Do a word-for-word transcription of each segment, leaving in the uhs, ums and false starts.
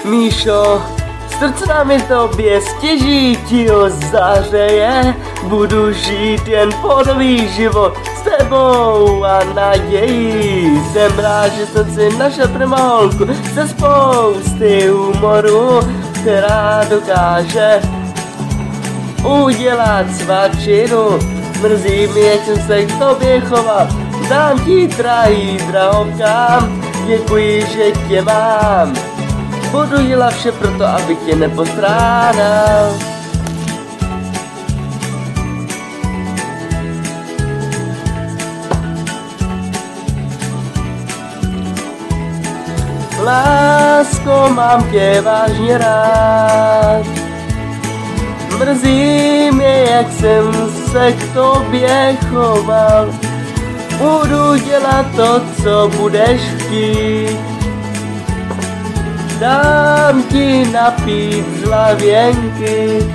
Míšo, srdce mi tobě stěží, ti ho zahřeje, budu žít jen podový život s tebou a nadějí. Jsem rád, že jsem si našel primoholku ze spousty humoru, která dokáže udělat svačinu. Mrzí mě, jak jsem se k tobě choval, dám ti drahý drahovkám, děkuji, že tě mám. Budu dělat vše proto, abych tě nepostrádal. Lásko, mám tě vážně rád. Mrzí mě, jak jsem se k tobě choval. Budu dělat to, co budeš chtít. Dám ti napít z lavěnky.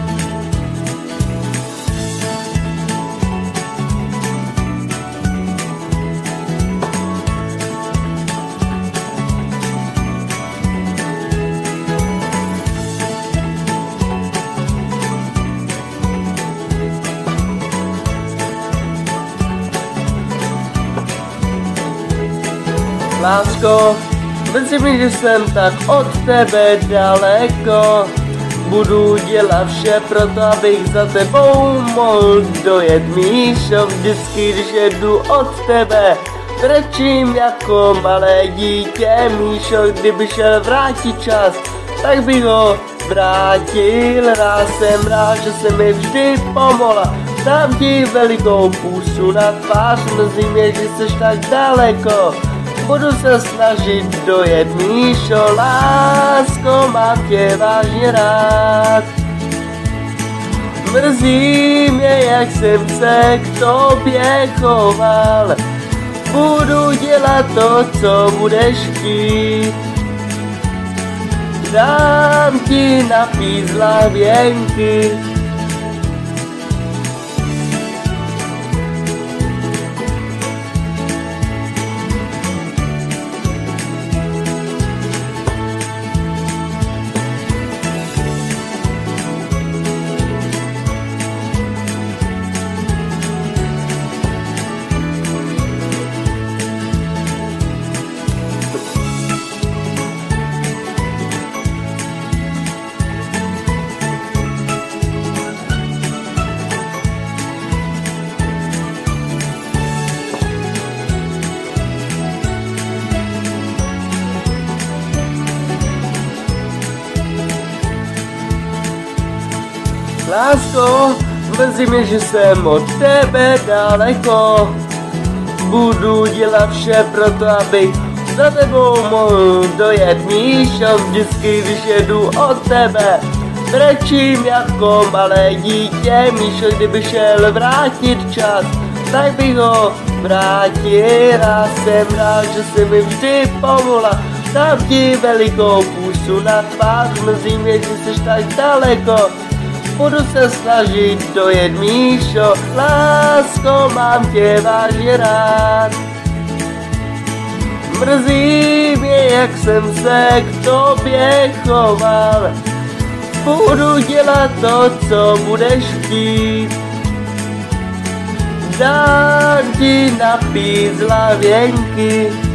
Lásko, mrzí mi, že jsem tak od tebe daleko. Budu dělat vše proto, abych za tebou mohl dojet. Míšo, vždycky, když jedu od tebe, brečím jako malé dítě. Míšo, kdyby šel vrátit čas, tak bych ho vrátil. Rád jsem rád, že se mi vždy pomohla. Dám ti velikou pusu na tvář, mrzí mě, že jsi tak daleko. Budu se snažit dojet, Míšo, lásko, mám tě vážně rád. Mrzí mě, jak jsem se k tobě choval. Budu dělat to, co budeš chtít. Dám ti napít z lavěnky. Lásko, mrzí mě, že jsem od tebe daleko. Budu dělat vše proto, abych za tebou mohl dojet. Míšo, vždycky, když jedu od tebe, brečím jako malé dítě. Míšo, kdyby šel vrátit čas, tak bych ho vrátil. Já jsem rád, že jsi mi vždy pomohla. Dám ti velikou pusu na tvář, mrzí mě, že jsi tak daleko. Budu se snažit dojet, Míšo, lásko, mám tě vážně rád. Mrzí mě, jak jsem se k tobě choval. Budu dělat to, co budeš chtít. Dám ti napít z lavěnky.